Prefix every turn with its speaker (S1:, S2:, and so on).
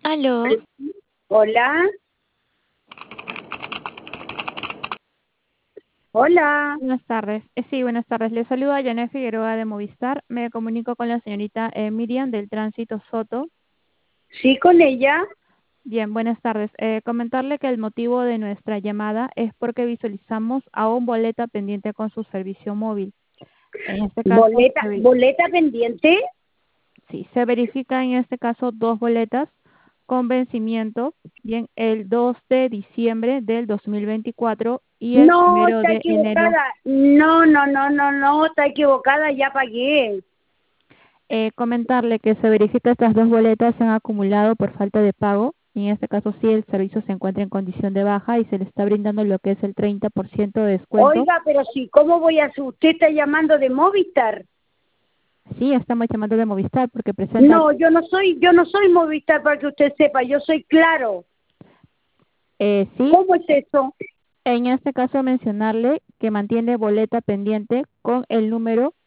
S1: Aló,
S2: Hola, hola.
S3: Buenas tardes. Sí, buenas tardes. Le saluda Janet Figueroa de Movistar. Me comunico con la señorita Miriam del Tránsito Soto.
S2: Sí, con ella.
S3: Bien, buenas tardes. Comentarle que el motivo de nuestra llamada es porque visualizamos a un boleta pendiente con su servicio móvil. En este caso,
S2: Boleta pendiente.
S3: sí, se verifica en este caso dos boletas con vencimiento, bien, el 2 de diciembre del 2024 y el
S2: No,
S3: primero
S2: está
S3: de enero.
S2: equivocada. No, está equivocada, ya pagué.
S3: Comentarle que se verifica estas dos boletas se han acumulado por falta de pago. Y en este caso sí, el servicio se encuentra en condición de baja y se le está brindando lo que es el 30% de descuento.
S2: Oiga, pero sí, ¿cómo voy a hacer? Usted está llamando de Movistar.
S3: Sí, estamos llamando de Movistar porque presenta,
S2: No, yo no soy Movistar para que usted sepa, yo soy Claro.
S3: sí,
S2: ¿Cómo es eso?
S3: en este caso mencionarle que mantiene boleta pendiente con el número